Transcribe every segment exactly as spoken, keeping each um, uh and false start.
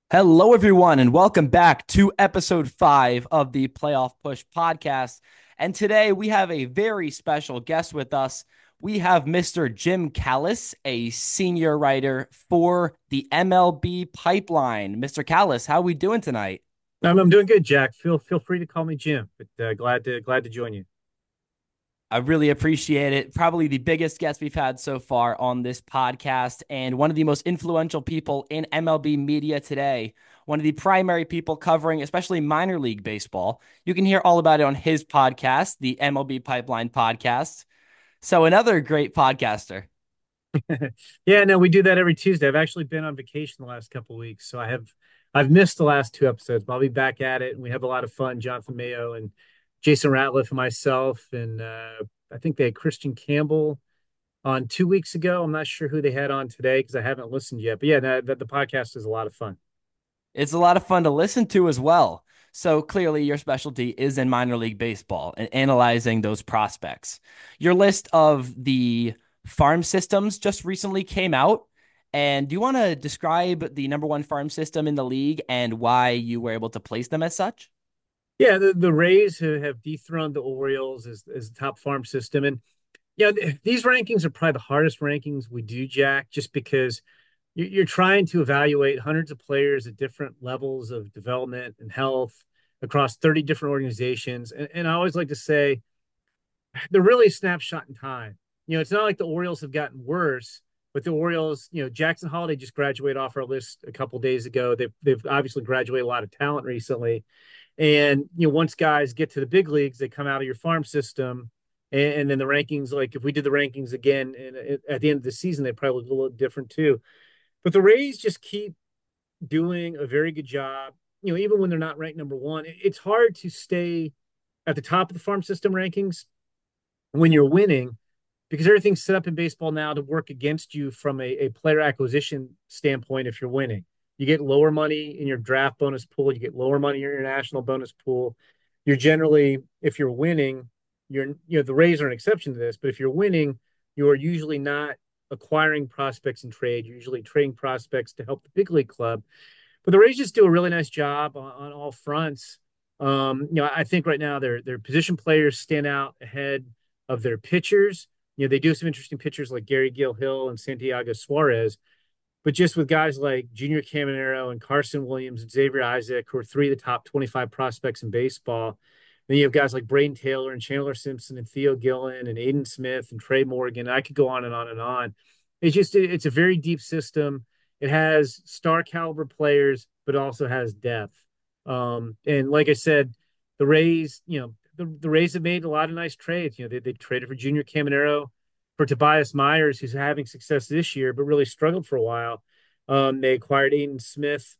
Hello, everyone, and welcome back to episode five of the Playoff Push podcast. And today we have a very special guest with us. We have Mister Jim Callis, a senior writer for the M L B Pipeline. Mister Callis, how are we doing tonight? I'm, I'm doing good, Jack. Feel feel free to call me Jim, but uh, glad to glad to join you. I really appreciate it. Probably the biggest guest we've had so far on this podcast, and one of the most influential people in M L B media today. One of the primary people covering, especially minor league baseball. You can hear all about it on his podcast, the M L B Pipeline podcast. So, another great podcaster. Yeah, no, we do that every Tuesday. I've actually been on vacation the last couple of weeks, so I have I've missed the last two episodes, but I'll be back at it, and we have a lot of fun. Jonathan Mayo and Jason Ratliff and myself, and uh, I think they had Christian Campbell on two weeks ago. I'm not sure who they had on today because I haven't listened yet. But yeah, no, the, the podcast is a lot of fun. It's a lot of fun to listen to as well. So clearly, your specialty is in minor league baseball and analyzing those prospects. Your list of the farm systems just recently came out. And do you want to describe the number one farm system in the league and why you were able to place them as such? Yeah, the, the Rays who have dethroned the Orioles as, as the top farm system. And yeah, these rankings are probably the hardest rankings we do, Jack, just because you're trying to evaluate hundreds of players at different levels of development and health across thirty different organizations. And, and I always like to say they're really a snapshot in time. You know, it's not like the Orioles have gotten worse, but the Orioles, you know, Jackson Holiday just graduated off our list a couple days ago. They've, they've obviously graduated a lot of talent recently. And, you know, once guys get to the big leagues, they come out of your farm system. And, and then the rankings, like if we did the rankings again and at the end of the season, they probably look a little different too. But the Rays just keep doing a very good job. You know, even when they're not ranked number one, it's hard to stay at the top of the farm system rankings when you're winning because everything's set up in baseball now to work against you from a, a player acquisition standpoint if you're winning. You get lower money in your draft bonus pool, you get lower money in your international bonus pool. You're generally, if you're winning, you're you know, the Rays are an exception to this, but if you're winning, you are usually not acquiring prospects in trade. You're usually trading prospects to help the big league club. But the Rays just do a really nice job on, on all fronts. Um, you know, I think right now their their position players stand out ahead of their pitchers. You know, they do some interesting pitchers like Gary Gill Hill and Santiago Suarez, but just with guys like Junior Caminero and Carson Williams and Xavier Isaac, who are three of the top twenty-five prospects in baseball. Then you have guys like Braden Taylor and Chandler Simpson and Theo Gillen and Aiden Smith and Trey Morgan. I could go on and on and on. It's just it's a very deep system. It has star caliber players, but also has depth. Um, and like I said, the Rays, you know, the, the Rays have made a lot of nice trades. You know, they, they traded for Junior Caminero, for Tobias Myers, who's having success this year, but really struggled for a while. Um, they acquired Aiden Smith,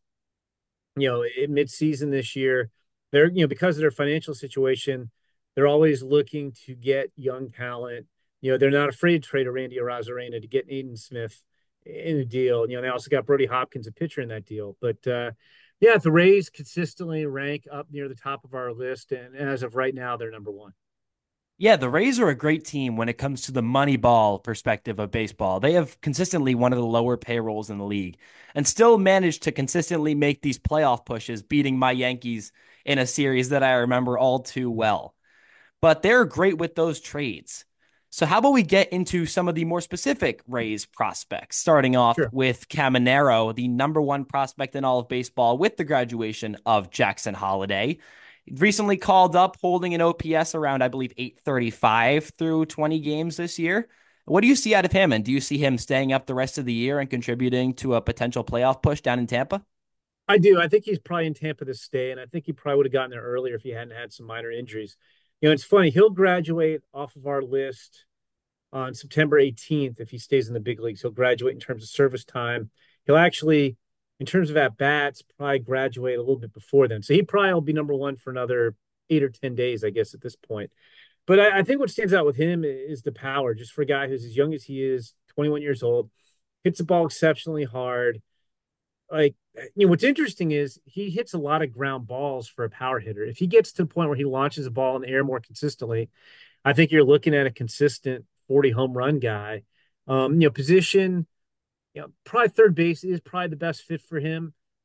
you know, in mid-season this year. They're, you know, because of their financial situation, they're always looking to get young talent. You know, they're not afraid to trade a Randy Arozarena to get Aiden Smith in a deal. You know, they also got Brody Hopkins, a pitcher in that deal. But uh, yeah, the Rays consistently rank up near the top of our list, and, and as of right now, they're number one. Yeah, the Rays are a great team when it comes to the money ball perspective of baseball. They have consistently one of the lower payrolls in the league and still managed to consistently make these playoff pushes, beating my Yankees in a series that I remember all too well. But they're great with those trades. So, how about we get into some of the more specific Rays prospects, starting off Sure. with Caminero, the number one prospect in all of baseball with the graduation of Jackson Holiday. Recently called up, holding an O P S around, I believe, eight thirty-five through twenty games this year. What do you see out of him? And do you see him staying up the rest of the year and contributing to a potential playoff push down in Tampa? I do. I think he's probably in Tampa to stay, and I think he probably would have gotten there earlier if he hadn't had some minor injuries. You know, it's funny. He'll graduate off of our list on September eighteenth if he stays in the big leagues. He'll graduate in terms of service time. He'll actually, in terms of at bats, probably graduate a little bit before then. So he probably will be number one for another eight or ten days, I guess, at this point. But I, I think what stands out with him is the power. Just for a guy who's as young as he is, twenty-one years old, hits the ball exceptionally hard. Like, you know, what's interesting is he hits a lot of ground balls for a power hitter. If he gets to the point where he launches a ball in the air more consistently, I think you're looking at a consistent forty home run guy. Um, you know, position, you know, probably third base is probably the best fit for him.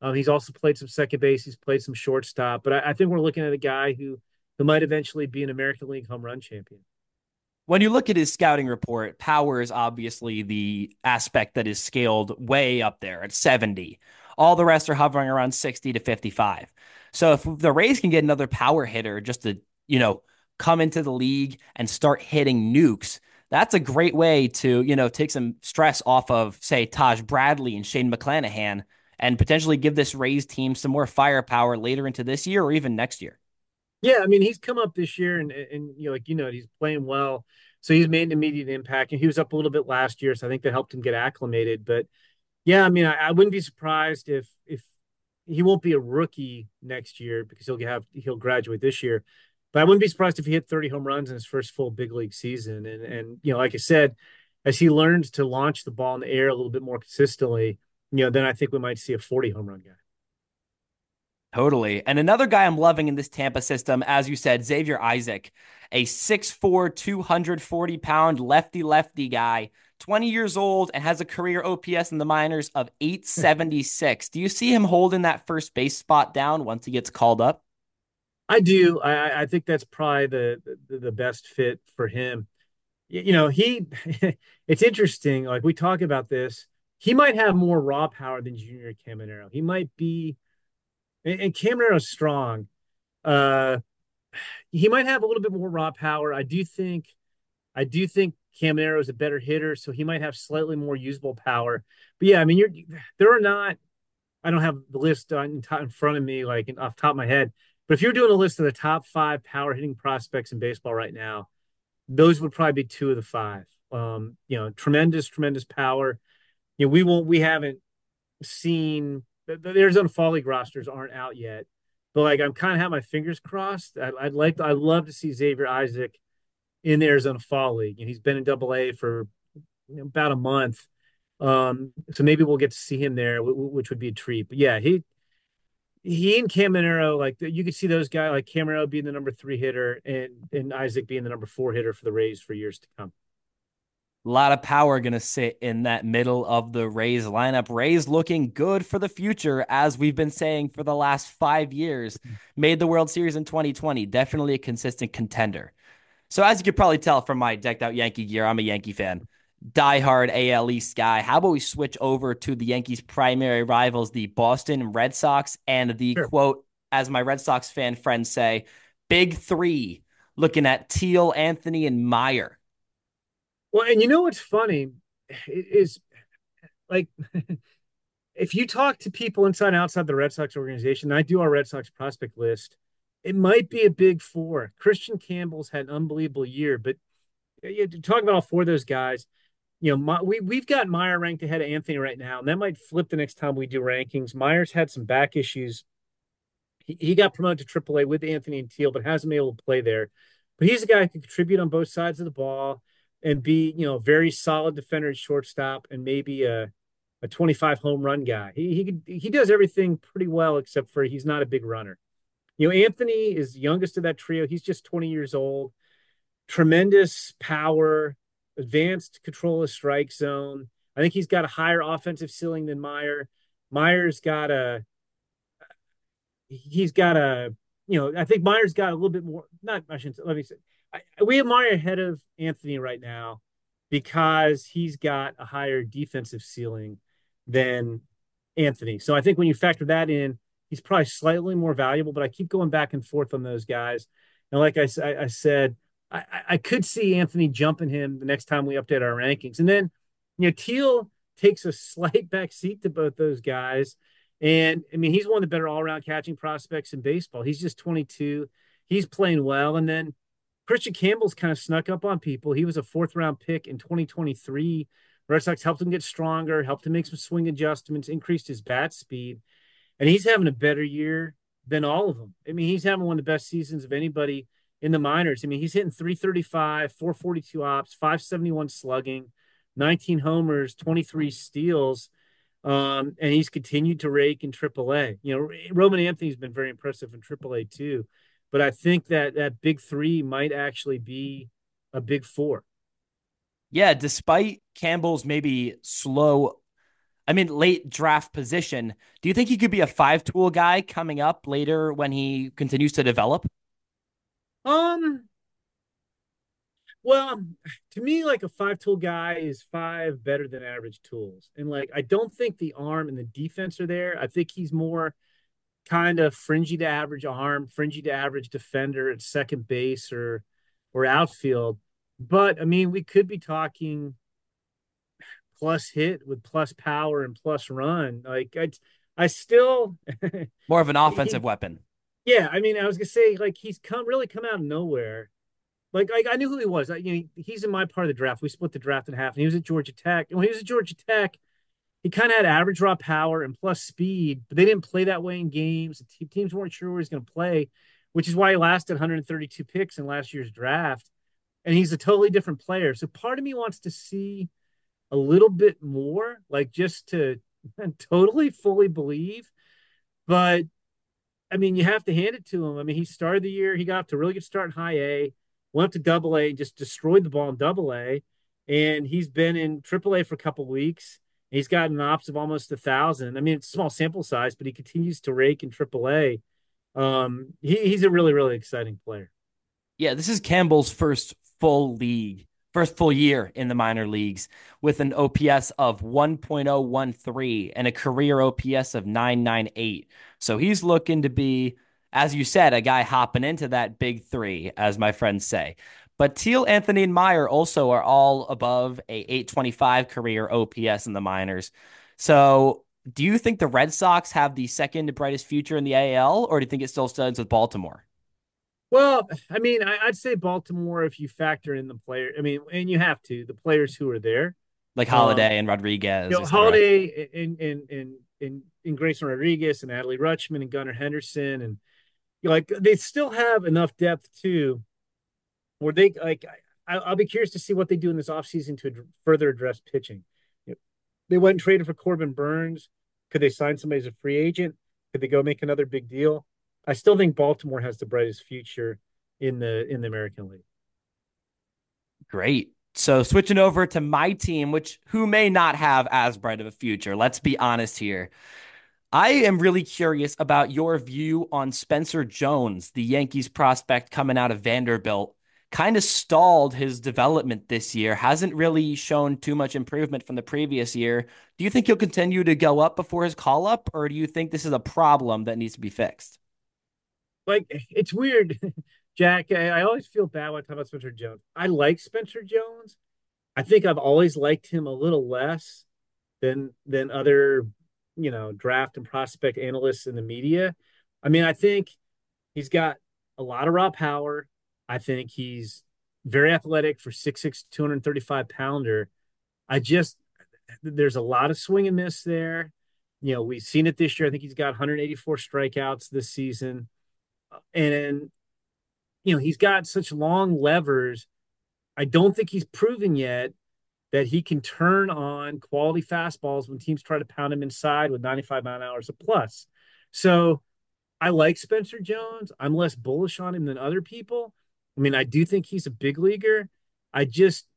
Um, he's also played some second base. He's played some shortstop. But I, I think we're looking at a guy who who might eventually be an American League home run champion. When you look at his scouting report, power is obviously the aspect that is scaled way up there at seventy. All the rest are hovering around sixty to fifty-five. So if the Rays can get another power hitter just to, you know, come into the league and start hitting nukes, that's a great way to, you know, take some stress off of, say, Taj Bradley and Shane McClanahan and potentially give this Rays team some more firepower later into this year or even next year. Yeah, I mean, he's come up this year, and and you know, like you know, he's playing well, so he's made an immediate impact. And he was up a little bit last year, so I think that helped him get acclimated. But yeah, I mean, I, I wouldn't be surprised if if he won't be a rookie next year because he'll have he'll graduate this year. But I wouldn't be surprised if he hit thirty home runs in his first full big league season. And and you know, like I said, as he learns to launch the ball in the air a little bit more consistently, you know, then I think we might see a forty home run guy. Totally. And another guy I'm loving in this Tampa system, as you said, Xavier Isaac, a six foot four, two hundred forty pound lefty lefty guy, twenty years old, and has a career O P S in the minors of eight seventy-six. Do you see him holding that first base spot down once he gets called up? I do. I I think that's probably the the, the best fit for him. You know, he it's interesting. Like we talk about this, he might have more raw power than Junior Caminero. He might be, and, and Caminero's strong. Uh, he might have a little bit more raw power. I do think, I do think Caminero is a better hitter, so he might have slightly more usable power. But yeah, I mean, you're there are not. I don't have the list on, in front of me, like off the top of my head. But if you're doing a list of the top five power hitting prospects in baseball right now, those would probably be two of the five. Um, you know, tremendous, tremendous power. You know, we won't, we haven't seen the, the Arizona Fall League rosters aren't out yet, but like I'm kind of have my fingers crossed. I, I'd like, to, I'd love to see Xavier Isaac in the Arizona Fall League, and he's been in Double A for you know, about a month. Um, so maybe we'll get to see him there, which would be a treat. But yeah, he he and Caminero, like you could see those guys, like Caminero being the number three hitter and and Isaac being the number four hitter for the Rays for years to come. A lot of power going to sit in that middle of the Rays lineup. Rays looking good for the future, as we've been saying for the last five years. Made the World Series in twenty twenty. Definitely a consistent contender. So as you could probably tell from my decked out Yankee gear, I'm a Yankee fan. Diehard A L East guy. How about we switch over to the Yankees' primary rivals, the Boston Red Sox, and the Sure. quote, as my Red Sox fan friends say, big three, looking at Teal, Anthony, and Meyer. Well, and you know what's funny is like if you talk to people inside and outside the Red Sox organization, I do our Red Sox prospect list. It might be a big four. Christian Campbell's had an unbelievable year, but you talk about all four of those guys. You know, my, we we've got Meyer ranked ahead of Anthony right now, and that might flip the next time we do rankings. Meyer's had some back issues. He, he got promoted to triple A with Anthony and Teal, but hasn't been able to play there. But he's a guy who can contribute on both sides of the ball and be, you know, very solid defender at shortstop and maybe a a twenty-five home run guy. He he could, he does everything pretty well except for he's not a big runner. You know, Anthony is youngest of that trio. He's just twenty years old. Tremendous power, advanced control of strike zone. I think he's got a higher offensive ceiling than Meyer. Meyer's got a he's got a you know I think Meyer's got a little bit more. Not I shouldn't let me say I, we have Meyer ahead of Anthony right now because he's got a higher defensive ceiling than Anthony. So I think when you factor that in, he's probably slightly more valuable. But I keep going back and forth on those guys. And like I, I, I said, I, I could see Anthony jumping him the next time we update our rankings. And then, you know, Teal takes a slight back seat to both those guys. And I mean, he's one of the better all around catching prospects in baseball. He's just twenty-two. He's playing well. And then Christian Campbell's kind of snuck up on people. He was a fourth round pick in twenty twenty-three. Red Sox helped him get stronger, helped him make some swing adjustments, increased his bat speed. And he's having a better year than all of them. I mean, he's having one of the best seasons of anybody in the minors. I mean, he's hitting three thirty-five, four forty-two ops, five seventy-one slugging, nineteen homers, twenty-three steals. Um, and he's continued to rake in triple A. You know, Roman Anthony's been very impressive in triple A too. But I think that that big three might actually be a big four. Yeah, despite Campbell's maybe slow I mean, late draft position. Do you think he could be a five tool guy coming up later when he continues to develop? Um, well, to me, like a five tool guy is five better than average tools. And like, I don't think the arm and the defense are there. I think he's more kind of fringy to average arm, fringy to average defender at second base or or outfield. But I mean, we could be talking plus hit with plus power and plus run. Like I, I still, More of an offensive he, weapon. yeah. I mean, I was gonna say like he's come really come out of nowhere. Like, like I knew who he was. I, you know, he's in my part of the draft. We split the draft in half, and he was at Georgia Tech. And when he was at Georgia Tech, he kind of had average raw power and plus speed, but they didn't play that way in games. The teams weren't sure where he's going to play, which is why he lasted one hundred thirty-two picks in last year's draft. And he's a totally different player. So part of me wants to see a little bit more, like just to totally fully believe. But I mean, you have to hand it to him. I mean, he started the year, he got off to a really good start in high A, went up to double A, just destroyed the ball in double A. And he's been in triple A for a couple weeks. He's gotten ops of almost a thousand. I mean, it's a small sample size, but he continues to rake in triple A. Um, he, he's a really, really exciting player. Yeah, this is Campbell's first full league, first full year in the minor leagues with an O P S of one point oh one three and a career O P S of nine ninety-eight. So he's looking to be, as you said, a guy hopping into that big three, as my friends say. But Teal, Anthony, and Meyer also are all above a eight twenty-five career O P S in the minors. So do you think the Red Sox have the second brightest future in the A L, or do you think it still stands with Baltimore? Well, I mean, I, I'd say Baltimore if you factor in the player. I mean, and you have to the players who are there. Like Um, Holiday and you Rodriguez, know, et cetera. Holiday and and and and, and Grayson Rodriguez and Adley Rutschman and Gunnar Henderson and you know, like they still have enough depth too, where they like. I, I'll be curious to see what they do in this offseason to ad- further address pitching. You know, they went and traded for Corbin Burns. Could they sign somebody as a free agent? Could they go make another big deal? I still think Baltimore has the brightest future in the in the American League. Great. So switching over to my team, which who may not have as bright of a future. Let's be honest here. I am really curious about your view on Spencer Jones, the Yankees prospect coming out of Vanderbilt. Kind of stalled his development this year, hasn't really shown too much improvement from the previous year. Do you think he'll continue to go up before his call up, or do you think this is a problem that needs to be fixed? Like it's weird, Jack. I, I always feel bad when I talk about Spencer Jones. I like Spencer Jones. I think I've always liked him a little less than than other, you know, draft and prospect analysts in the media. I mean, I think he's got a lot of raw power. I think he's very athletic for six six, two hundred thirty-five pounder. I just there's a lot of swing and miss there. You know, we've seen it this year. I think he's got one hundred eighty-four strikeouts this season. And you know, he's got such long levers. I don't think he's proven yet that he can turn on quality fastballs when teams try to pound him inside with ninety-five mile an hour or plus. So I like Spencer Jones. I'm less bullish on him than other people. I mean, I do think he's a big leaguer. I just,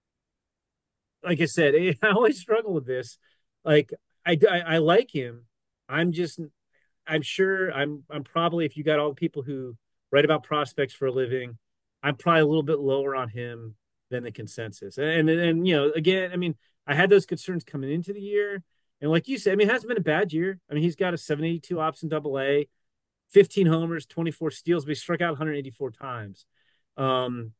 like I said, I always struggle with this. Like, I, I, I like him. I'm just, I'm sure I'm, I'm probably, if you got all the people who write about prospects for a living, I'm probably a little bit lower on him than the consensus. And, and, and you know, again, I mean, I had those concerns coming into the year. And like you said, I mean, it hasn't been a bad year. I mean, he's got a seven eighty-two ops in double A, fifteen homers, twenty-four steals, but he struck out one hundred eighty-four times. Um,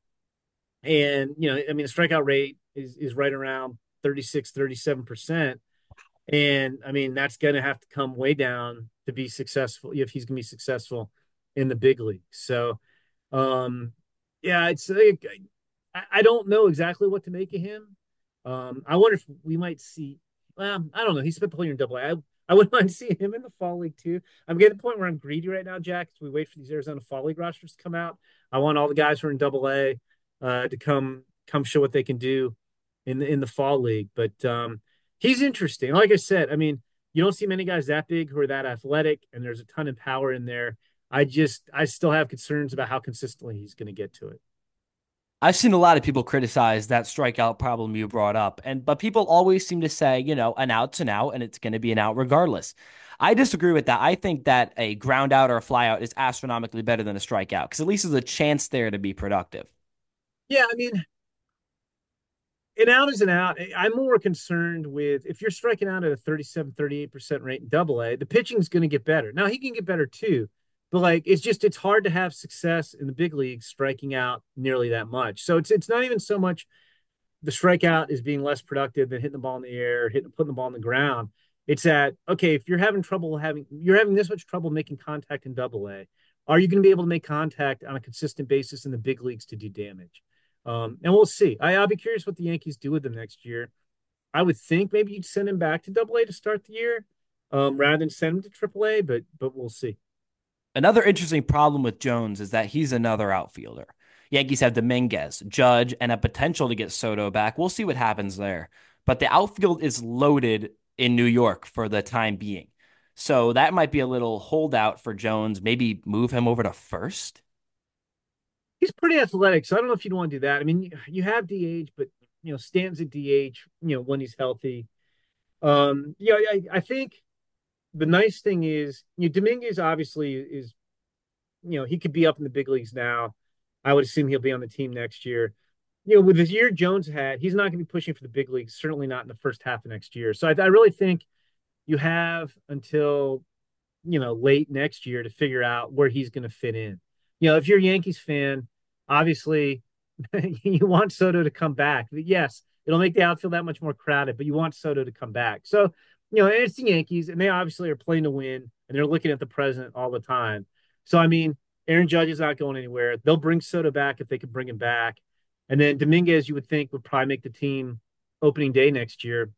and, you know, I mean, the strikeout rate is, is right around thirty-six, thirty-seven percent. And I mean, that's going to have to come way down to be successful if he's going to be successful in the big league. So, um, yeah, it's like, I, I don't know exactly what to make of him. Um, I wonder if we might see. Well, I don't know. He spent the whole year in Double A. I, I wouldn't mind seeing him in the fall league too. I'm getting to the point where I'm greedy right now, Jack. As we wait for these Arizona fall league rosters to come out, I want all the guys who are in Double A uh, to come come show what they can do in the in the fall league. But um, he's interesting. Like I said, I mean, you don't see many guys that big who are that athletic, and there's a ton of power in there. I just I still have concerns about how consistently he's going to get to it. I've seen a lot of people criticize that strikeout problem you brought up, and but people always seem to say, you know, an out's an out, and it's going to be an out regardless. I disagree with that. I think that a ground out or a fly out is astronomically better than a strikeout because at least there's a chance there to be productive. Yeah, I mean, an out is an out. I'm more concerned with if you're striking out at a thirty-seven, thirty-eight percent rate in double A, the pitching's going to get better. Now, he can get better too, but like it's just it's hard to have success in the big leagues striking out nearly that much. So it's it's not even so much the strikeout is being less productive than hitting the ball in the air, hitting putting the ball on the ground. It's that okay, if you're having trouble having you're having this much trouble making contact in double A, are you going to be able to make contact on a consistent basis in the big leagues to do damage? Um, and we'll see. I, I'll be curious what the Yankees do with them next year. I would think maybe you'd send him back to double A to start the year, um, rather than send him to triple A, but but we'll see. Another interesting problem with Jones is that he's another outfielder. Yankees have Dominguez, Judge, and a potential to get Soto back. We'll see what happens there. But the outfield is loaded in New York for the time being. So that might be a little holdout for Jones. Maybe move him over to first. He's pretty athletic, so I don't know if you'd want to do that. I mean, you, you have D H, but you know, stands at D H, you know, when he's healthy. Um, yeah, I, I think the nice thing is, you know, Dominguez obviously is, you know, he could be up in the big leagues now. I would assume he'll be on the team next year. You know, with the year Jones had, he's not going to be pushing for the big leagues, certainly not in the first half of next year. So I, I really think you have until, you know, late next year to figure out where he's going to fit in. You know, if you're a Yankees fan, obviously you want Soto to come back. Yes, it'll make the outfield that much more crowded, but you want Soto to come back. So, you know, it's the Yankees, and they obviously are playing to win, and they're looking at the present all the time. So, I mean, Aaron Judge is not going anywhere. They'll bring Soto back if they can bring him back. And then Dominguez, you would think, would probably make the team opening day next year.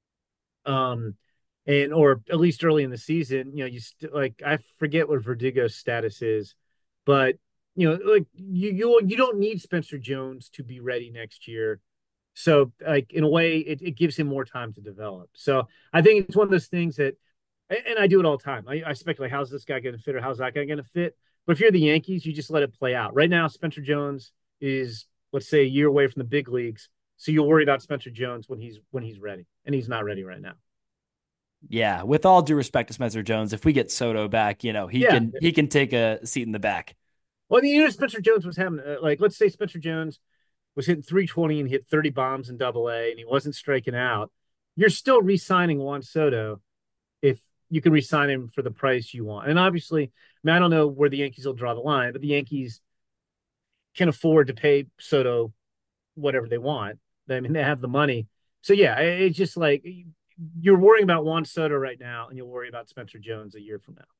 Um, and or at least early in the season, you know, you st- like I forget what Verdugo's status is, but you know, like you you you don't need Spencer Jones to be ready next year. So, like in a way, it, it gives him more time to develop. So, I think it's one of those things that, and I do it all the time. I, I speculate how's this guy going to fit or how's that guy going to fit. But if you're the Yankees, you just let it play out. Right now, Spencer Jones is let's say a year away from the big leagues, so you'll worry about Spencer Jones when he's when he's ready, and he's not ready right now. Yeah, with all due respect to Spencer Jones, if we get Soto back, you know, he Yeah, can he can take a seat in the back. well, I mean, you know, Spencer Jones was having uh, like, let's say Spencer Jones was hitting three twenty and hit thirty bombs in Double A, and he wasn't striking out. You're still re-signing Juan Soto if you can re-sign him for the price you want. And obviously, I mean, I don't know where the Yankees will draw the line, but the Yankees can afford to pay Soto whatever they want. I mean, they have the money. So yeah, it's just like you're worrying about Juan Soto right now, and you'll worry about Spencer Jones a year from now.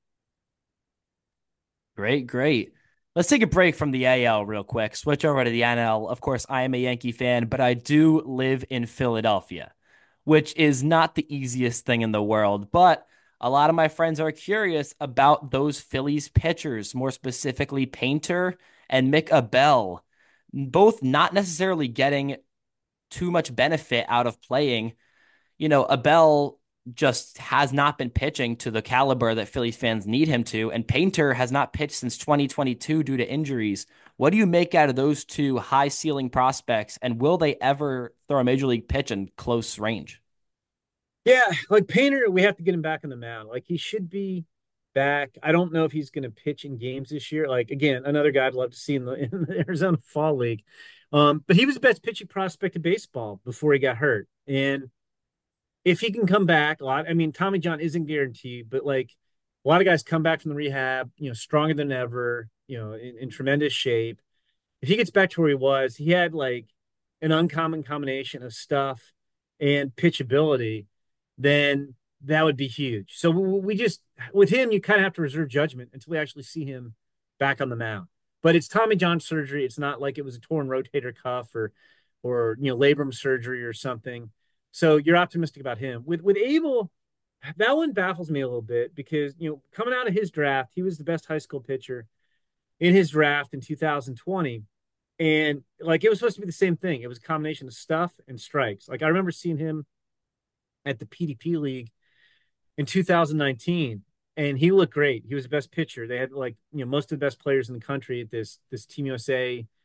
Great, great. Let's take a break from the A L real quick. Switch over to the N L. Of course, I am a Yankee fan, but I do live in Philadelphia, which is not the easiest thing in the world. But a lot of my friends are curious about those Phillies pitchers, more specifically Painter and Mick Abel, both not necessarily getting too much benefit out of playing. You know, Abel just has not been pitching to the caliber that Phillies fans need him to, and Painter has not pitched since twenty twenty-two due to injuries. What do you make out of those two high ceiling prospects, and will they ever throw a major league pitch in close range? Yeah, like Painter, we have to get him back on the mound. Like he should be back. I don't know if he's going to pitch in games this year. Like again, another guy I'd love to see in the, in the Arizona Fall League. Um, but he was the best pitching prospect in baseball before he got hurt. And if he can come back a lot, I mean, Tommy John isn't guaranteed, but like a lot of guys come back from the rehab, you know, stronger than ever, you know, in, in tremendous shape. If he gets back to where he was, he had like an uncommon combination of stuff and pitchability, then that would be huge. So we just with him, you kind of have to reserve judgment until we actually see him back on the mound. But it's Tommy John surgery. It's not like it was a torn rotator cuff or or you know labrum surgery or something. So you're optimistic about him. With with Abel, that one baffles me a little bit because you know coming out of his draft, he was the best high school pitcher in his draft in two thousand twenty. And like it was supposed to be the same thing. It was a combination of stuff and strikes. Like I remember seeing him at the P D P League in two thousand nineteen, and he looked great. He was the best pitcher. They had like you know most of the best players in the country at this this Team U S A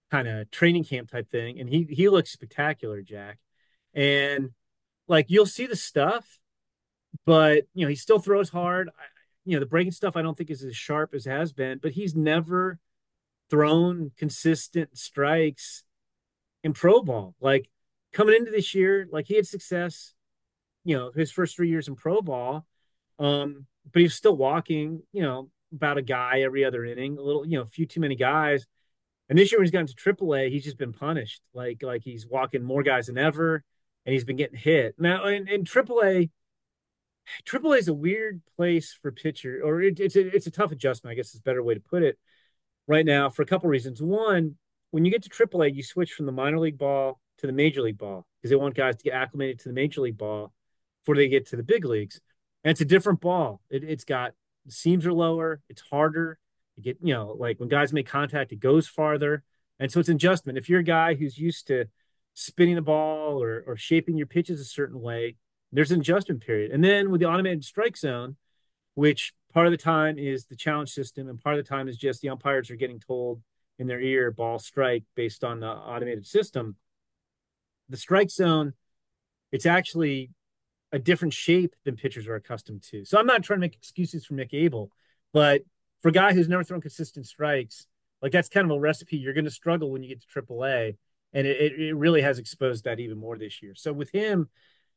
kind of training camp type thing, and he he looks spectacular, Jack. And like you'll see the stuff, but you know he still throws hard. I, you know the breaking stuff I don't think is as sharp as it has been, but he's never thrown consistent strikes in pro ball. Like coming into this year, like he had success, you know, his first three years in pro ball, um, but he's still walking, you know, about a guy every other inning, a little, you know, a few too many guys. And this year when he's gotten to triple A, he's just been punished. Like like he's walking more guys than ever, and he's been getting hit. Now in, in triple A, triple A is a weird place for pitcher, or it, it's a it's a tough adjustment, I guess is a better way to put it right now for a couple reasons. One, when you get to triple A, you switch from the minor league ball to the major league ball because they want guys to get acclimated to the major league ball before they get to the big leagues. And it's a different ball. It, it's got the seams are lower. It's harder. You get, you know, like when guys make contact, it goes farther. And so it's an adjustment. If you're a guy who's used to spinning the ball or, or shaping your pitches a certain way, there's an adjustment period. And then with the automated strike zone, which part of the time is the challenge system and part of the time is just the umpires are getting told in their ear ball strike based on the automated system. The strike zone, it's actually a different shape than pitchers are accustomed to. So I'm not trying to make excuses for Mick Abel, but for a guy who's never thrown consistent strikes, like that's kind of a recipe you're going to struggle when you get to triple A. And it, it really has exposed that even more this year. So with him,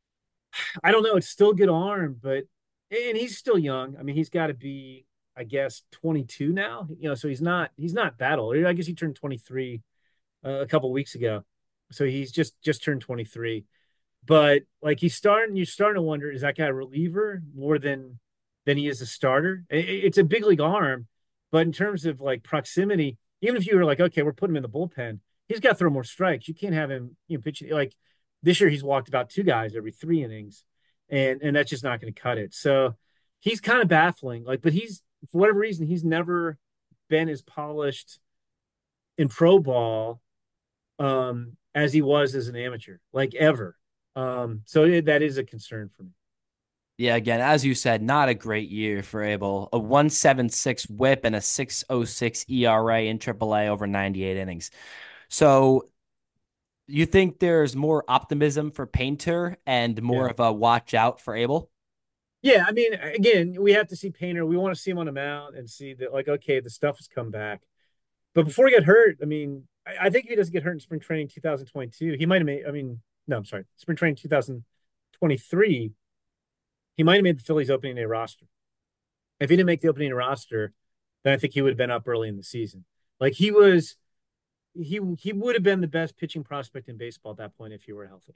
I don't know. It's still a good arm, but and he's still young. I mean, he's got to be, I guess, twenty-two now. You know, so he's not he's not that old. I guess he turned twenty-three uh, a couple weeks ago, so he's just just turned twenty-three. But like he's starting, you're starting to wonder: is that guy a reliever more than than he is a starter? It, it's a big league arm, but in terms of like proximity, even if you were like, okay, we're putting him in the bullpen, he's got to throw more strikes. You can't have him, you know, pitching like this year. He's walked about two guys every three innings, and and that's just not going to cut it. So he's kind of baffling. Like, but he's for whatever reason he's never been as polished in pro ball um, as he was as an amateur, like ever. Um, so it, that is a concern for me. Yeah, again, as you said, not a great year for Abel. A one point seven six whip and a six point oh six E R A in triple A over ninety-eight innings. So you think there's more optimism for Painter and more Yeah. of a watch out for Abel? Yeah, I mean, again, we have to see Painter. We want to see him on the mound and see that, like, okay, the stuff has come back. But before he got hurt, I mean, I, I think if he doesn't get hurt in spring training twenty twenty-two, he might have made. I mean, no, I'm sorry, spring training twenty twenty-three, he might have made the Phillies opening day roster. If he didn't make the opening roster, then I think he would have been up early in the season. Like he was, he he would have been the best pitching prospect in baseball at that point if he were healthy.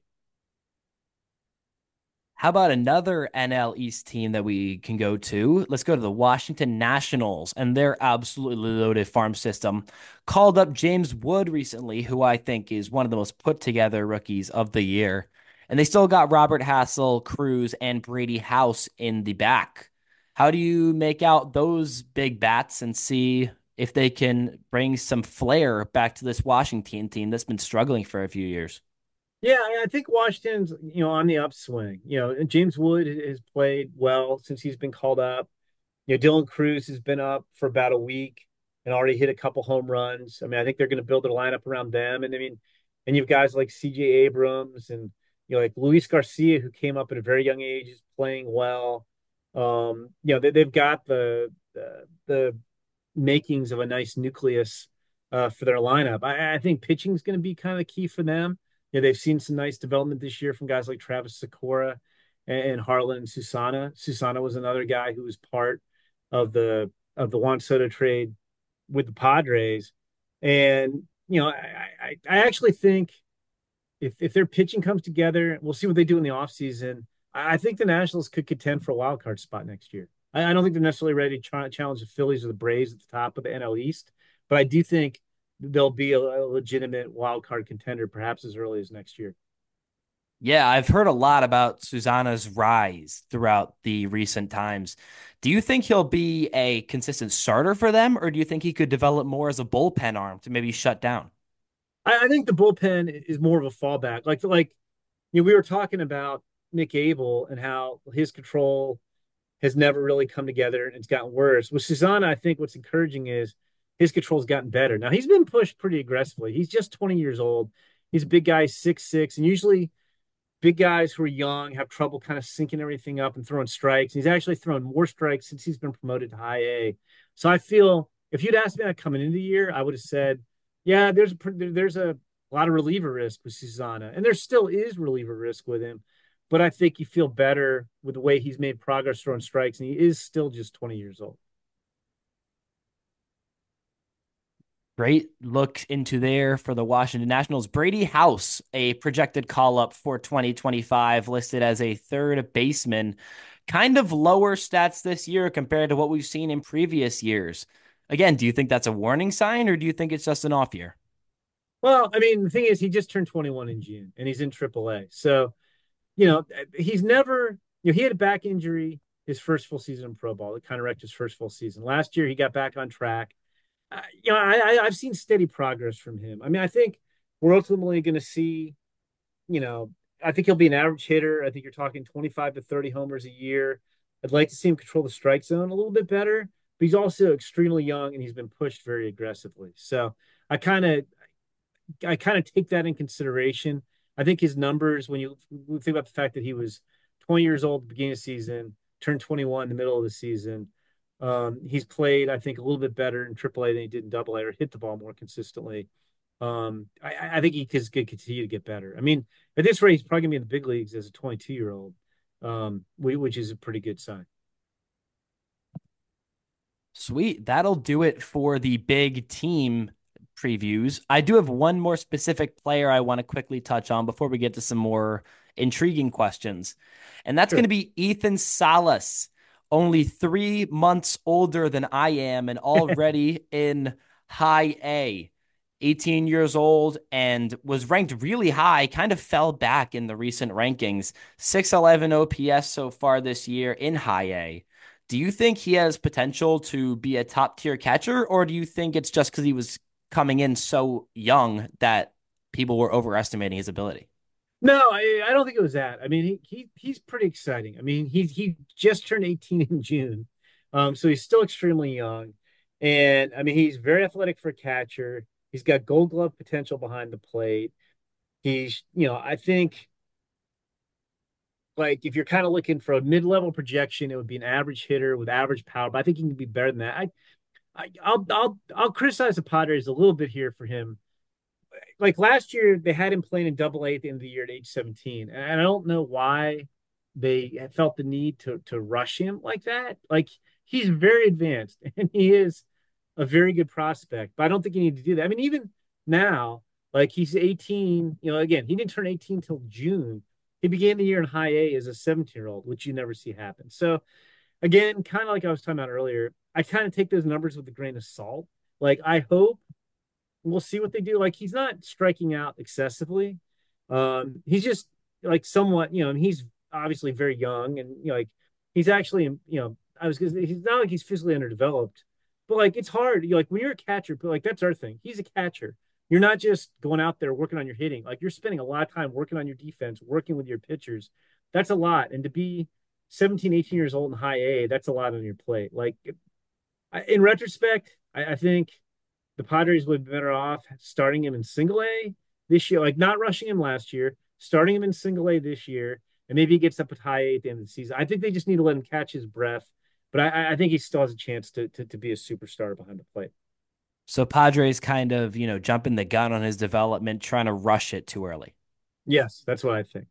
How about another N L East team that we can go to? Let's go to the Washington Nationals and their absolutely loaded farm system. Called up James Wood recently, who I think is one of the most put together rookies of the year. And they still got Robert Hassel, Cruz, and Brady House in the back. How do you make out those big bats and see if they can bring some flair back to this Washington team that's been struggling for a few years? Yeah, I think Washington's you know on the upswing. You know, James Wood has played well since he's been called up. You know, Dylan Cruz has been up for about a week and already hit a couple home runs. I mean, I think they're going to build their lineup around them. And I mean, and you've guys like C J Abrams and you know like Luis Garcia, who came up at a very young age, is playing well. Um, you know, they, they've got the, the the makings of a nice nucleus uh, for their lineup. I, I think pitching is going to be kind of the key for them. You know, they've seen some nice development this year from guys like Travis Sakura and, and Harlan Susana. Susana was another guy who was part of the of the Juan Soto trade with the Padres. And you know, I, I, I actually think if if their pitching comes together, we'll see what they do in the offseason. I, I think the Nationals could contend for a wild card spot next year. I, I don't think they're necessarily ready to try, challenge the Phillies or the Braves at the top of the N L East, but I do think they'll be a, a legitimate wild card contender, perhaps as early as next year. Yeah, I've heard a lot about Susanna's rise throughout the recent times. Do you think he'll be a consistent starter for them, or do you think he could develop more as a bullpen arm to maybe shut down? I, I think the bullpen is more of a fallback. Like like you know, we were talking about Nick Abel and how his control has never really come together and it's gotten worse. With Susanna, I think what's encouraging is his control's gotten better. Now he's been pushed pretty aggressively. He's just twenty years old. He's a big guy, six six, and usually big guys who are young have trouble kind of syncing everything up and throwing strikes. He's actually thrown more strikes since he's been promoted to high A. So I feel if you'd asked me that coming into the year, I would have said, yeah, there's a there's a lot of reliever risk with Susanna, and there still is reliever risk with him. But I think you feel better with the way he's made progress throwing strikes, and he is still just twenty years old. Great look into there for the Washington Nationals. Brady House, a projected call up for twenty twenty-five, listed as a third baseman. Kind of lower stats this year compared to what we've seen in previous years. Again, do you think that's a warning sign or do you think it's just an off year? Well, I mean, the thing is, he just turned twenty-one in June, and he's in triple A. So, you know, he's never, you know, he had a back injury his first full season in pro ball. It kind of wrecked his first full season. Last year, he got back on track. Uh, you know, I, I, I've seen steady progress from him. I mean, I think we're ultimately going to see, you know, I think he'll be an average hitter. I think you're talking twenty-five to thirty homers a year. I'd like to see him control the strike zone a little bit better, but he's also extremely young and he's been pushed very aggressively. So I kind of I kind of take that in consideration. I think his numbers, when you think about the fact that he was twenty years old at the beginning of the season, turned twenty-one in the middle of the season, um, he's played, I think, a little bit better in triple A than he did in double A, or hit the ball more consistently. Um, I, I think he could continue to get better. I mean, at this rate, he's probably going to be in the big leagues as a twenty-two year old, um, which is a pretty good sign. Sweet. That'll do it for the big team previews. I do have one more specific player I want to quickly touch on before we get to some more intriguing questions. And that's going Sure. to be Ethan Salas, only three months older than I am and already in high A. eighteen years old and was ranked really high, kind of fell back in the recent rankings. six eleven O P S so far this year in high A. Do you think he has potential to be a top tier catcher, or do you think it's just because he was coming in so young that people were overestimating his ability? No, I, I don't think it was that. I mean, he, he he's pretty exciting. I mean, he he just turned eighteen in June, um, so he's still extremely young, and I mean, he's very athletic for a catcher. He's got Gold Glove potential behind the plate. He's, you know, I think like if you're kind of looking for a mid-level projection, it would be an average hitter with average power. But I think he can be better than that. I, I I'll I'll I'll criticize the Padres a little bit here for him. Like last year, they had him playing in Double A at the end of the year at age seventeen, and I don't know why they felt the need to to rush him like that. Like he's very advanced and he is a very good prospect, but I don't think you need to do that. I mean, even now, like he's eighteen, you know, again, he didn't turn eighteen till June. He began the year in high A as a seventeen year old, which you never see happen. So again, kind of like I was talking about earlier, I kind of take those numbers with a grain of salt. Like I hope we'll see what they do. Like he's not striking out excessively. Um, he's just like somewhat, you know, and he's obviously very young and you know, like he's actually, you know, I was gonna he's not like he's physically underdeveloped, but like it's hard. You like when you're a catcher, but like that's our thing. He's a catcher. You're not just going out there working on your hitting. Like you're spending a lot of time working on your defense, working with your pitchers. That's a lot. And to be seventeen, eighteen years old in high A, that's a lot on your plate. Like in retrospect, I, I think the Padres would be better off starting him in single A this year, like not rushing him last year, starting him in single A this year, and maybe he gets up at high A at the end of the season. I think they just need to let him catch his breath, but I, I think he still has a chance to, to to be a superstar behind the plate. So Padres kind of, you know, jumping the gun on his development, trying to rush it too early. Yes, that's what I think.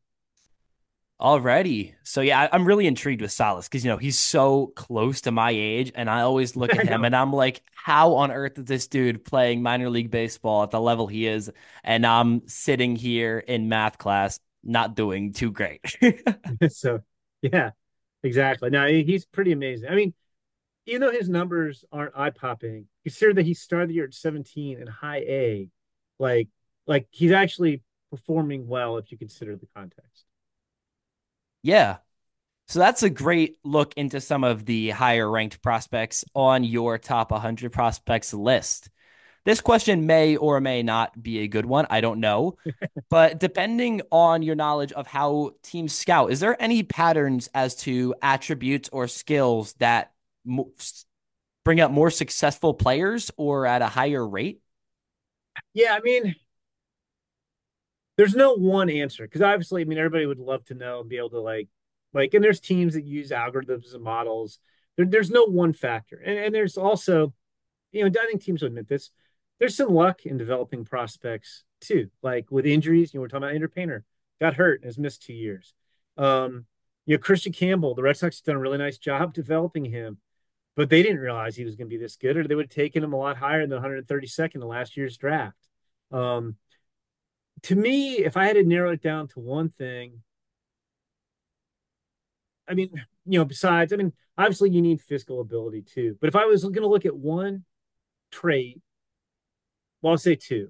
Alrighty. So yeah, I, I'm really intrigued with Salas because you know he's so close to my age, and I always look I at him know. and I'm like, how on earth is this dude playing minor league baseball at the level he is? And I'm sitting here in math class not doing too great. So, yeah, exactly. Now he's pretty amazing. I mean, even though his numbers aren't eye-popping, consider that he started the year at seventeen in high A. Like, like he's actually performing well if you consider the context. Yeah. So that's a great look into some of the higher ranked prospects on your top one hundred prospects list. This question may or may not be a good one. I don't know. But depending on your knowledge of how teams scout, is there any patterns as to attributes or skills that bring up more successful players or at a higher rate? Yeah, I mean, there's no one answer because obviously, I mean, everybody would love to know and be able to like, like, and there's teams that use algorithms and models. There, there's no one factor, and and there's also, you know, I think teams would admit this. There's some luck in developing prospects too, like with injuries. You know, we're talking about Andrew Painter got hurt and has missed two years. Um, you know, Christian Campbell, the Red Sox have done a really nice job developing him, but they didn't realize he was going to be this good, or they would have taken him a lot higher than one hundred thirty-second in last year's draft. Um, to me, if I had to narrow it down to one thing, I mean, you know, besides, I mean, obviously you need physical ability too. But if I was going to look at one trait, well, I'll say two.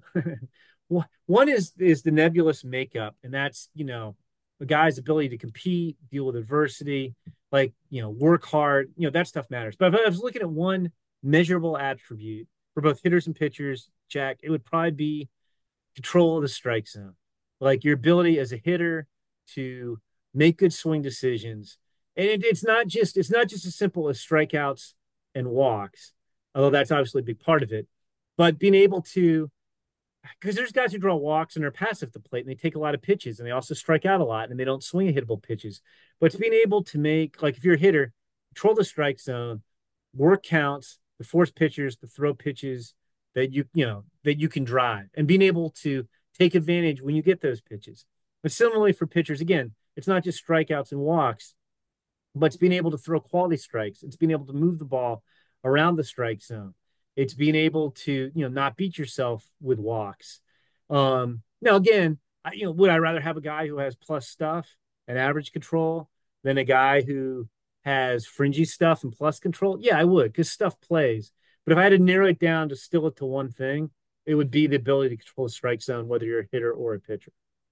One is is the nebulous makeup, and that's, you know, the guy's ability to compete, deal with adversity, like, you know, work hard. You know, that stuff matters. But if I was looking at one measurable attribute for both hitters and pitchers, Jack, it would probably be control of the strike zone, like your ability as a hitter to make good swing decisions. And it, it's not just it's not just as simple as strikeouts and walks, although that's obviously a big part of it. But being able to, because there's guys who draw walks and they're passive at the plate and they take a lot of pitches and they also strike out a lot and they don't swing at hittable pitches. But to being able to make, like, if you're a hitter, control the strike zone, work counts, to force pitchers to throw pitches that you you know that you can drive, and being able to take advantage when you get those pitches. But similarly for pitchers, again, it's not just strikeouts and walks, but it's being able to throw quality strikes. It's being able to move the ball around the strike zone. It's being able to, you know, not beat yourself with walks. Um, now, again, I, you know, would I rather have a guy who has plus stuff and average control than a guy who has fringy stuff and plus control? Yeah, I would, because stuff plays. But if I had to narrow it down to still it to one thing, it would be the ability to control the strike zone, whether you're a hitter or a pitcher.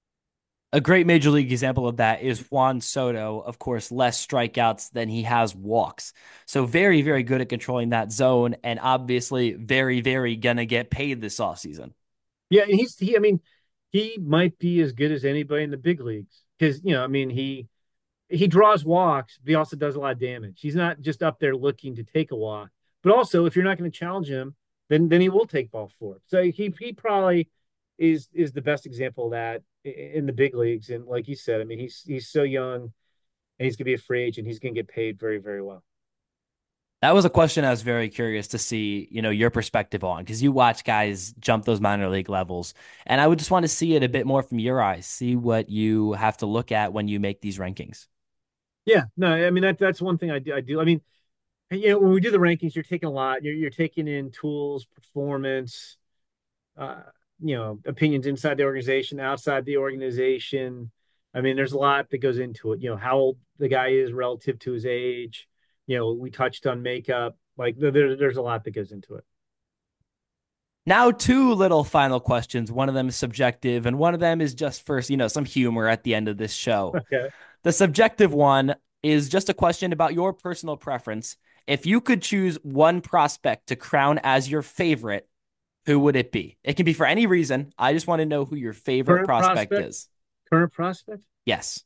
A great major league example of that is Juan Soto. Of course, less strikeouts than he has walks. So very, very good at controlling that zone, and obviously very, very gonna get paid this offseason. Yeah, and he's he. I mean, he might be as good as anybody in the big leagues because, you know, I mean, he he draws walks, but he also does a lot of damage. He's not just up there looking to take a walk, but also if you're not going to challenge him, then then he will take ball four. So he he probably is is the best example of that in the big leagues. And like you said, I mean, he's he's so young and he's going to be a free agent. He's going to get paid very, very well. That was a question I was very curious to see, you know, your perspective on, because you watch guys jump those minor league levels, and I would just want to see it a bit more from your eyes, see what you have to look at when you make these rankings. Yeah, no, I mean that that's one thing I do. I do. I mean, you know, when we do the rankings, you're taking a lot. You're you're taking in tools, performance, uh, you know, opinions inside the organization, outside the organization. I mean, there's a lot that goes into it. You know, how old the guy is relative to his age. You know, we touched on makeup. Like there, there's a lot that goes into it. Now, two little final questions. One of them is subjective, and one of them is just for, you know, some humor at the end of this show. Okay. The subjective one is just a question about your personal preference. If you could choose one prospect to crown as your favorite, who would it be? It can be for any reason. I just want to know who your favorite Current prospect prospect. is. Current prospect. Yes.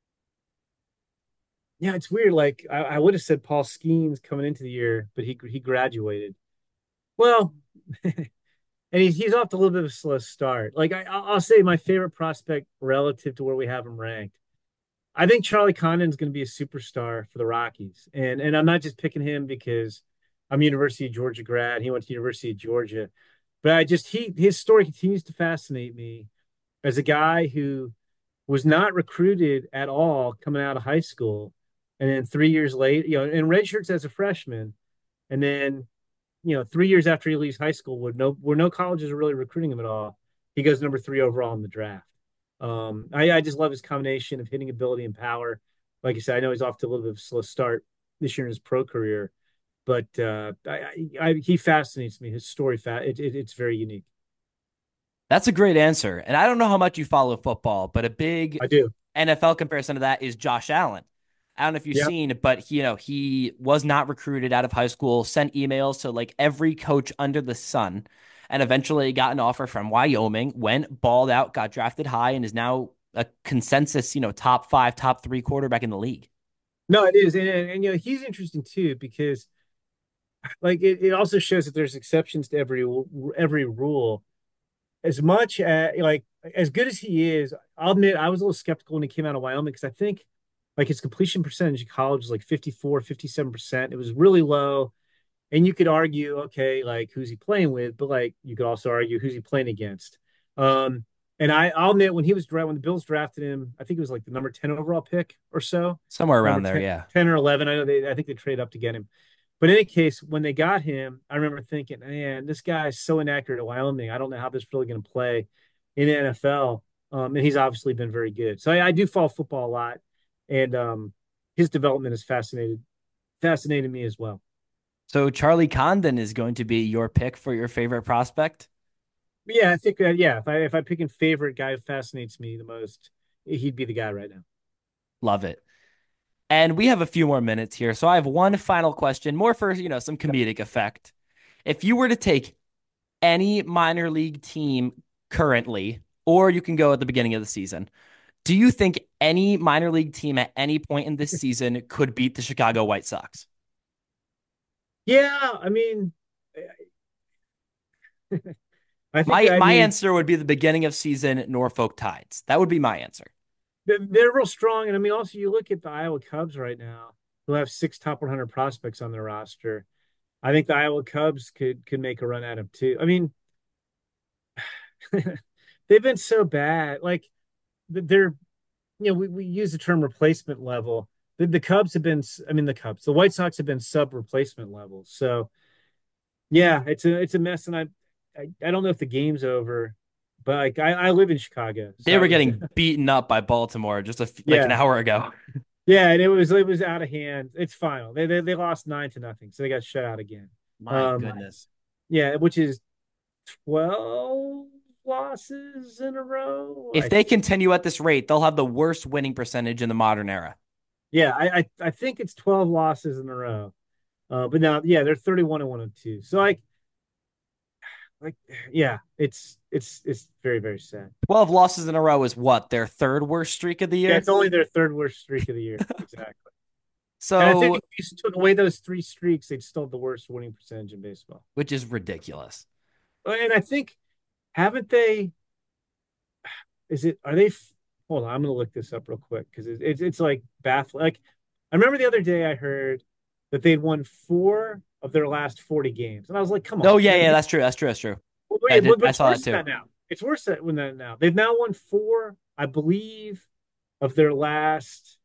Yeah, it's weird. Like I, I would have said Paul Skeens coming into the year, but he he graduated. Well, and he's he's off to a little bit of a slow start. Like I, I'll say my favorite prospect relative to where we have him ranked. I think Charlie Condon's going to be a superstar for the Rockies, and and I'm not just picking him because I'm University of Georgia grad. He went to University of Georgia, but I just he his story continues to fascinate me as a guy who was not recruited at all coming out of high school, and then three years later, you know, in red shirts as a freshman, and then, you know, three years after he leaves high school, where no where no colleges are really recruiting him at all, he goes number three overall in the draft. Um, I, I just love his combination of hitting ability and power. Like I said, I know he's off to a little bit of a slow start this year in his pro career, but uh, I, I, he fascinates me. His story, fa- it, it, it's very unique. That's a great answer. And I don't know how much you follow football, but a big I do. N F L comparison to that is Josh Allen. I don't know if you've Yep. seen, but you know, he was not recruited out of high school, sent emails to like every coach under the sun, and eventually got an offer from Wyoming, went balled out, got drafted high, and is now a consensus, you know, top five, top three quarterback in the league. No, it is, and, and, and you know he's interesting too because like it, it also shows that there's exceptions to every every rule. As much as like as good as he is, I'll admit I was a little skeptical when he came out of Wyoming because I think like his completion percentage in college was like fifty-four, fifty-seven percent. It was really low. And you could argue, okay, like who's he playing with? But like you could also argue who's he playing against. Um, and I, I'll admit when he was drafted, when the Bills drafted him, I think it was like the number ten overall pick or so, Somewhere number around there, ten, yeah. ten or eleven. I know they, I think they traded up to get him. But in any case, when they got him, I remember thinking, man, this guy is so inaccurate at Wyoming. I don't know how this is really going to play in the N F L. Um, and he's obviously been very good. So I, I do follow football a lot, and um, his development has fascinated fascinated me as well. So Charlie Condon is going to be your pick for your favorite prospect. Yeah, I think that yeah, if I if I pick a favorite guy who fascinates me the most, he'd be the guy right now. Love it. And we have a few more minutes here. So I have one final question, more for, you know, some comedic effect. If you were to take any minor league team currently, or you can go at the beginning of the season, do you think any minor league team at any point in this season could beat the Chicago White Sox? Yeah, I mean, I think My I my mean answer would be the beginning of season Norfolk Tides. That would be my answer. they're, they're real strong, and I mean also you look at the Iowa Cubs right now, who have six top one hundred prospects on their roster. I think the Iowa Cubs could could make a run at them too. I mean, they've been so bad. Like they're, you know, we, we use the term replacement level. The, the Cubs have been, I mean, the Cubs, the White Sox have been sub replacement level. So yeah, it's a it's a mess, and I I, I don't know if the game's over, but like I, I live in Chicago, They so were getting beaten up by Baltimore just a f- like an yeah, hour ago. yeah, and it was it was out of hand. It's final. They they, they lost nine to nothing, so they got shut out again. My Um, goodness. yeah, which is twelve losses in a row. If I they continue at this rate, they'll have the worst winning percentage in the modern era. yeah, I I, I think it's twelve losses in a row. Uh, but now, yeah, they're thirty-one and one and two. So like like yeah, it's it's it's very very sad. twelve losses in a row is what? Their third worst streak of the Yeah, year? it's only their third worst streak of the year. Exactly. And I think So, if you took away those three streaks, they'd still have the worst winning percentage in baseball. which is ridiculous. And I think haven't they? Is it? Are they? Hold on, I'm gonna look this up real quick because it, it's it's like baffling. Like I remember the other day I heard that they'd won four of their last forty games, and I was like, come Oh on. yeah, And yeah, it, that's true. That's true. That's true. well, I yeah, did. but, but I it's saw worse that than too. that now. It's worse than that now. They've now won four, I believe, of their last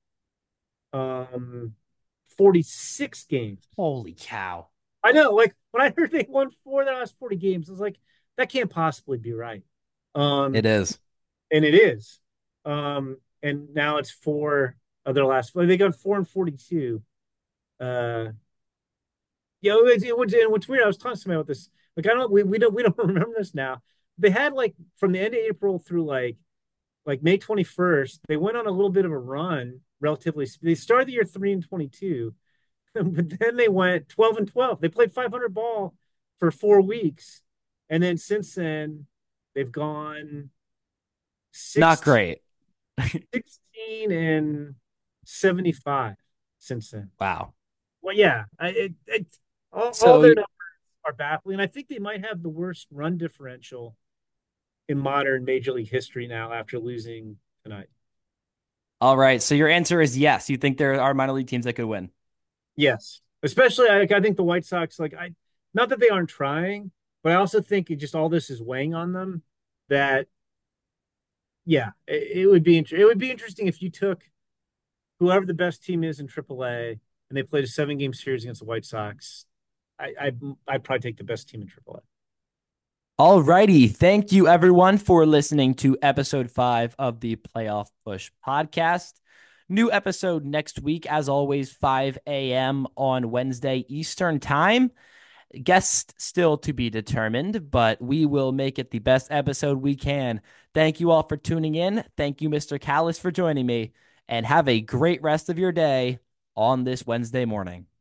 um forty-six games. Holy cow! I know, like when I heard they won four of their last forty games, I was like, that can't possibly be right. It Um, is. and it is. Um, and now it's four of their last. They got four and forty-two. Uh, you know, it, it, was- and what's weird, I was talking to somebody about this. Like, I don't, we, we don't, we don't remember this now. They had like from the end of April through like like May twenty-first, they went on a little bit of a run. Relatively, they started the year three and twenty-two, but then they went twelve and twelve. They played five hundred ball for four weeks. And then since then, they've gone Not sixteen, great. sixteen and seventy-five since then. Wow. Well, yeah, I, it, it, all, all So, their numbers are baffling. I think they might have the worst run differential in modern Major League history now after losing tonight. all right. So your answer is yes. You think there are minor league teams that could win? Yes, especially I, I think the White Sox, like I, not that they aren't trying, but I also think it just all this is weighing on them. That yeah, it, it would be it would be interesting if you took whoever the best team is in triple A and they played a seven game series against the White Sox. I I I'd probably take the best team in triple A. All righty. Thank you, everyone, for listening to episode five of the Playoff Push podcast. New episode next week, as always, five a.m. on Wednesday Eastern Time. Guest still to be determined, but we will make it the best episode we can. Thank you all for tuning in. Thank you, Mister Callis, for joining me, and have a great rest of your day on this Wednesday morning.